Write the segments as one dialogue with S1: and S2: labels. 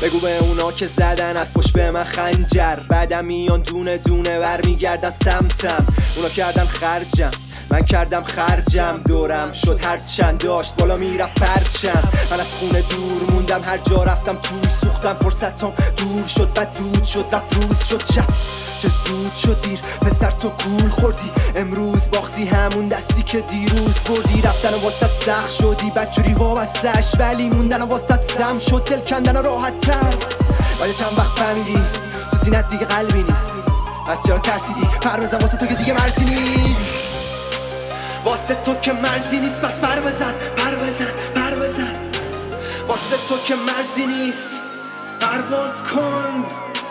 S1: بگو به اونا که زدن از پشت به من خنجر، بعدم میان دونه دونه برمیگردن سمتم. اونا کردن خرجم، من کردم خرجم، دورم شد هر چند داشت بالا میرفت پرچم. من از خونه دور موندم، هر جا رفتم توش سوختم، فرصتم دور شد بعد دود شد رفت روز شد شب. چه زود شد دیر پسر تو گول خوردی، امروز باختی همون دستی که دیروز بردی. رفتن واسط سخت شدی بدجوری وابستش، ولی موندن واسط سم شد دل کندن راحت تر. ولی چند وقت فهمیدی تو سینت دیگه قلبی نیست، از چرا ترسیدی پر بزن واسه تو که دیگه مرزی نیست، واسه تو که مرزی نیست پس پر بزن پر بزن پر بزن، واسه تو که مرزی نیست پرواز کن.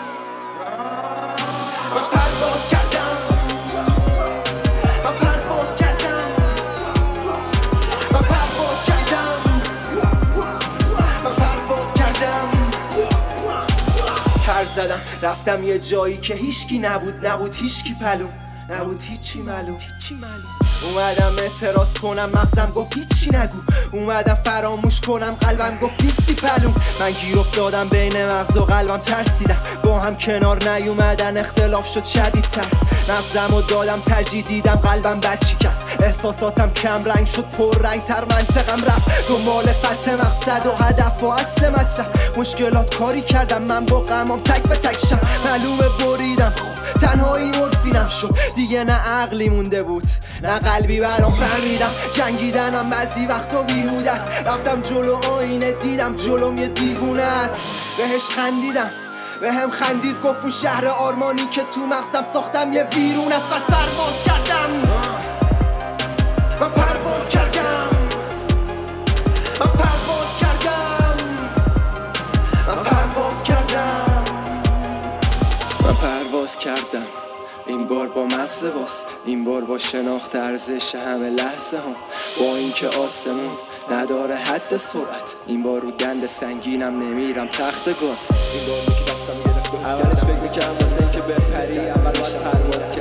S1: من پرواز کردم، من پرواز کردم، من پرواز کردم، من پرواز کردم. پر زدم رفتم یه جایی که هیچکی نبود هیچکی پلوم، نبود هیچی معلوم. اومدم اعتراض کنم مغزم گفت هیچی نگو، اومدم فراموش کنم قلبم گفت نیستی پلوم. من گیر افتادم بین مغز و قلبم ترسیدم، با هم کنار نیومدن اختلاف شد شدیدتر. مغزمو دادم ترجیح دیدم قلبم بچیکس، احساساتم کم رنگ شد پر رنگ تر، منطقم رفت دنبال فتح مقصد و هدف و اصل مطلب. مشکلات کاری کردم من با غمام تک به تک شم، معلومه بریدم تنهایی مورفینم شد دیگه، نه عقلی مونده بود نه قلبی برام فهمیدم. جنگیدنم بعضی وقتا بیهوده است، رفتم جلو آینه دیدم جلوم یه دیوونه است. بهش خندیدم بهم خندید گفت اون شهر آرمانی که تو مغزم ساختم یه ویرون است. پس پرواز کردم، من پرواز کردم، من پرواز کردم، من پرواز کردم، من پرواز کردم. این بار با مغز باز، این بار با شناخت ارزش همه لحظه هم، با اینکه آسمون نداره حد سرعت، این بار رو گند سنگینم نمیرم تخت گاز. این بار که دستم گرفت اولش فکر میکردم واسه اینکه بپری اول باید پرواز